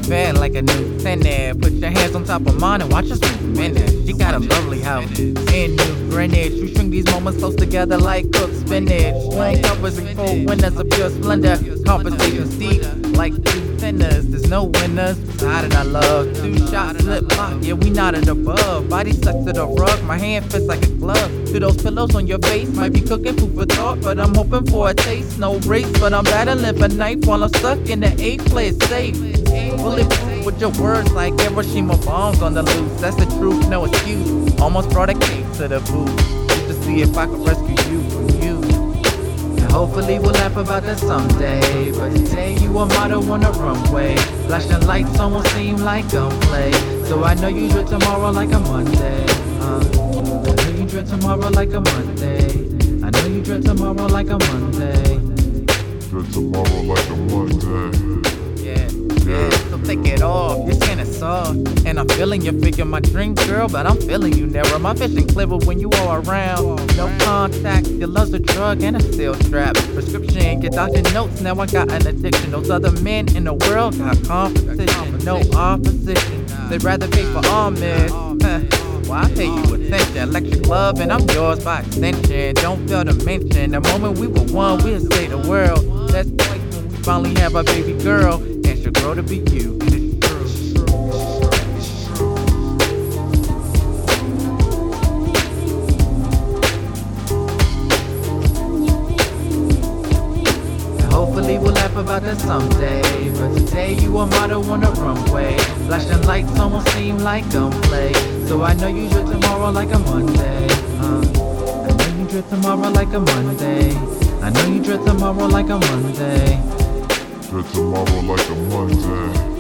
fat like a new tenant. Put your hands on top of mine and watch us move in it. She got a lovely house in New Greenwich. We string these moments close together like cooked spinach. Warm covers and cold winters of pure splendor. Conversations deep like two tenors. There's no winners beside it. I love 2 shots, slip lock. Yeah, we nodded above. Body stuck to the rug. My hand fits like a glove. To those pillows on your face. Might be cooking food for thought, but I'm hoping for a taste. No race, but I'm battling for knife while I'm stuck in the 8th place safe. Bulletproof with your words like Hiroshima bombs on the loose. That's the truth, no excuse. Almost brought a cake to the booth just to see if I could rescue you from you. And hopefully we'll laugh about that someday. But today you a model on the runway. Flashing lights almost seem like gunplay. So I know you dread tomorrow like a Monday. I know you dread tomorrow like a Monday. I know you dread tomorrow like a Monday. Dread tomorrow like a Monday. Yeah, so take it off, your skin is soft. And I'm feeling your figure, my dream girl, but I'm feeling you narrow. My vision clearer when you are around. No contact, your love's a drug and a steel strap. Prescription, get doctor notes, now I got an addiction. Those other men in the world got competition, no opposition. They'd rather pay for homage. Well, I pay you attention, electric love, and I'm yours by extension. Don't fail to mention the moment we were one, we'll save the world. Let's wait when we finally have our baby girl. She'll grow to be you, and it's true. And hopefully we'll laugh about that someday. But today you a model on the runway. Flashing lights almost seem like gunplay. So I know you dread tomorrow like a Monday. I know you dread tomorrow like a Monday. I know you dread tomorrow like a Monday. Dread tomorrow like a Monday.